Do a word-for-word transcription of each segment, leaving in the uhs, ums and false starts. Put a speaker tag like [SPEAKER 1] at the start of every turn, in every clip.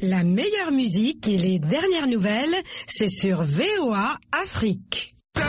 [SPEAKER 1] La meilleure musique et les dernières nouvelles, c'est sur V O A Afrique.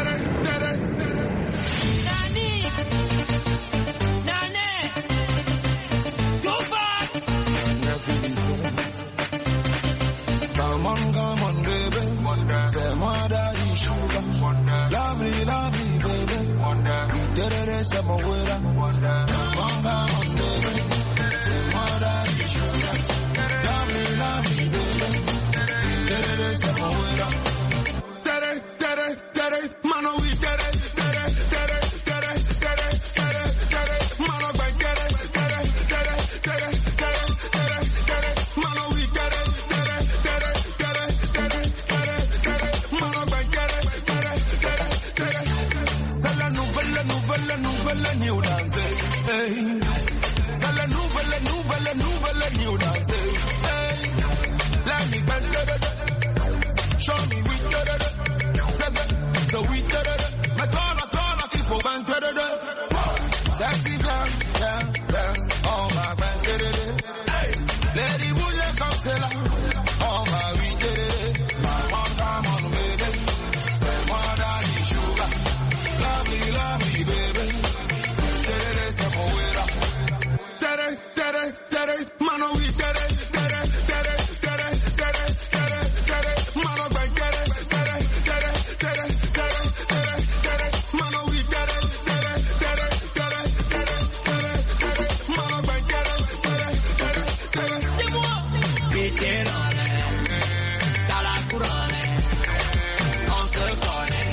[SPEAKER 2] Come on, come on, baby. C'est moi daddy sugar. Lovely, lovely, baby. We did it, c'est mon way. Come on, come on, baby. C'est moi daddy sugar. Lovely, lovely, baby. We did it, c'est mon way. Tere, tere, tere, mano, we did it, tere, tere, tere, tere, tere, tere, mano, we did it, tere, tere, tere, tere, tere, tere, mano, we did it. Nouvelle, nouvelle, new dance, hey. C'est la nouvelle, nouvelle, nouvelle, new dance, hey. Let me bend it, show me we get it, so we get it. My corner, corner, people bend it, sexy girl, yeah, yeah. Oh my, bend it, hey. Lady, will you come say la? Oh my, we get it. Come on, come on, baby. C'est moi daddy sugar. Lovely, lovely, baby. Tere, c'est mon way. Tere, tere, tere, mano, we tere, tere, tere, tere, tere, tere, tere, mano, we tere, tere, tere, tere, tere, tere, tere, mano, we tere, tere, tere, tere, tere, tere, tere, mano, we tere, tere, tere, tere. C'est moi. Vétérane, t'as la couronne, on se connaît.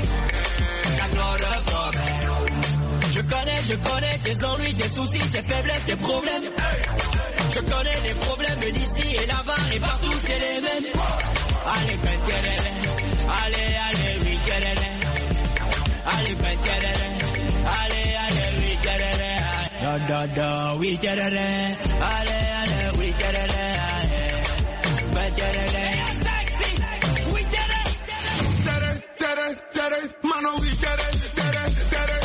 [SPEAKER 2] Je connais, je connais tes ennuis, tes soucis, tes faiblesses, tes problèmes. Je connais les problèmes d'ici et là-bas et partout, c'est les mêmes. Allez, ben, allez, allez, oui, allez, ben, allez, allez, oui, da, da, da, oui, allez, allez, oui, ben, sexy, oui, tere, tere, tere, mano, oui, tere, tere, tere.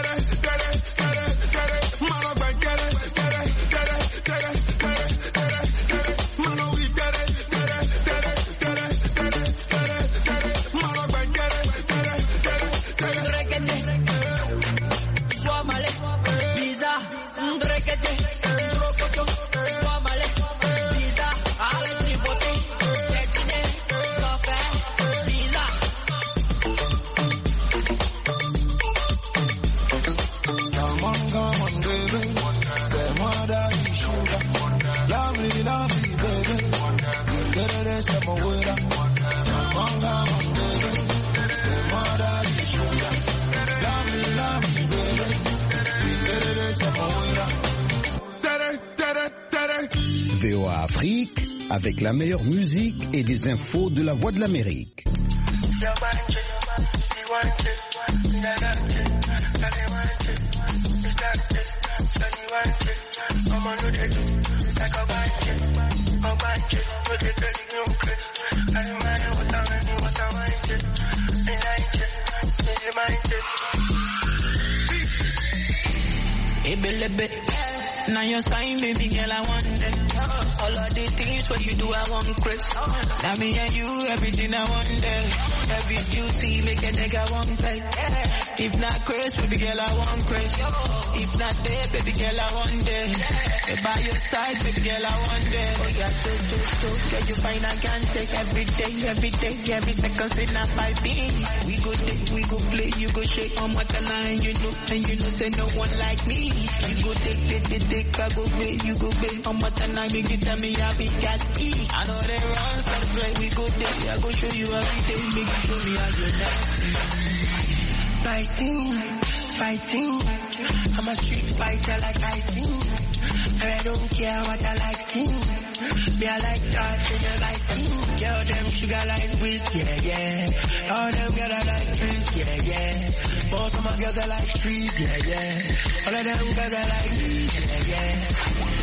[SPEAKER 3] V O A Afrique, avec la meilleure musique et des infos de la Voix de l'Amérique.
[SPEAKER 4] Now your sign, baby girl, I want it. All of the things what you do, I want Chris. Now me and you, everything I want it. Every duty, make a nigga want pay. If not Chris, baby girl, I want Chris. If not there, baby girl, I want it. By your side, baby girl, I want it. Oh yeah, so, so, so, yeah, you find I can take every day, every day, every second, say not five beats. We go day, we go play, you go shake on what the line, you know, and you know, say no one like me. You go take, take, take, take, I go play, you go play, on what the line, make you tell me I be Gatsby. I know they run, so the play, we go day, I go show you every day, make you show me how you're nasty.
[SPEAKER 5] Fighting, fighting, I'm a street fighter like I sing. And I don't care what I like sing. Me I like that in the light skin. Girl them sugar like whiskey, yeah, yeah. All them girls I like trees, yeah, yeah. Most of my girls I like trees, yeah, yeah. All of them girls I like trees, yeah, yeah.